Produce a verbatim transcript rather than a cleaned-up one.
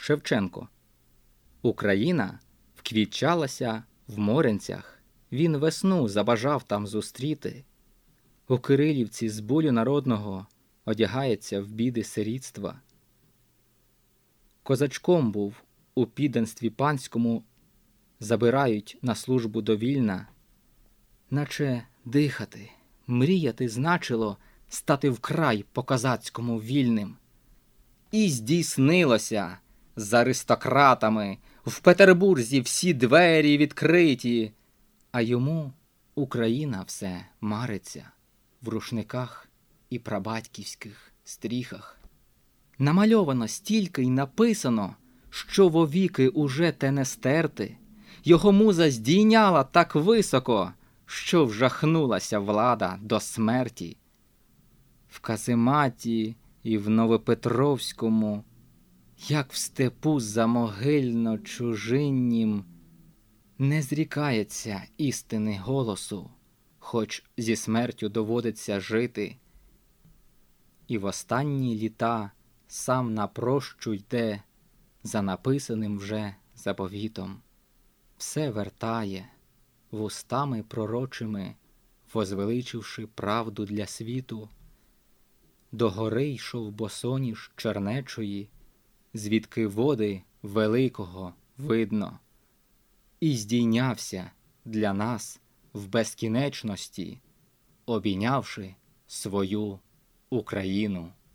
Шевченко. Україна вквітчалася в Моренцях, він весну забажав там зустріти. У Кирилівці з болю народного одягається в біди сирітства. Козачком був у підданстві панському, забирають на службу довільна. Наче дихати, мріяти значило стати вкрай по-козацькому вільним. І здійснилося з аристократами в Петербурзі всі двері відкриті, а йому Україна все мариться в рушниках і прабатьківських стріхах. Намальовано стільки й написано, що вовіки уже те не стерти. Його муза здійняла так високо, що вжахнулася влада до смерті. В казематі і в Новопетровському, як в степу замогильно-чужиннім, не зрікається істини голосу, хоч зі смертю доводиться жити. І в останні літа сам на прощу йде за написаним вже заповітом. Все вертає, вустами пророчими, возвеличивши правду для світу. До гори йшов босоніж чернечої, звідки води великого видно. І здійнявся для нас в безкінечності, обійнявши свою Україну.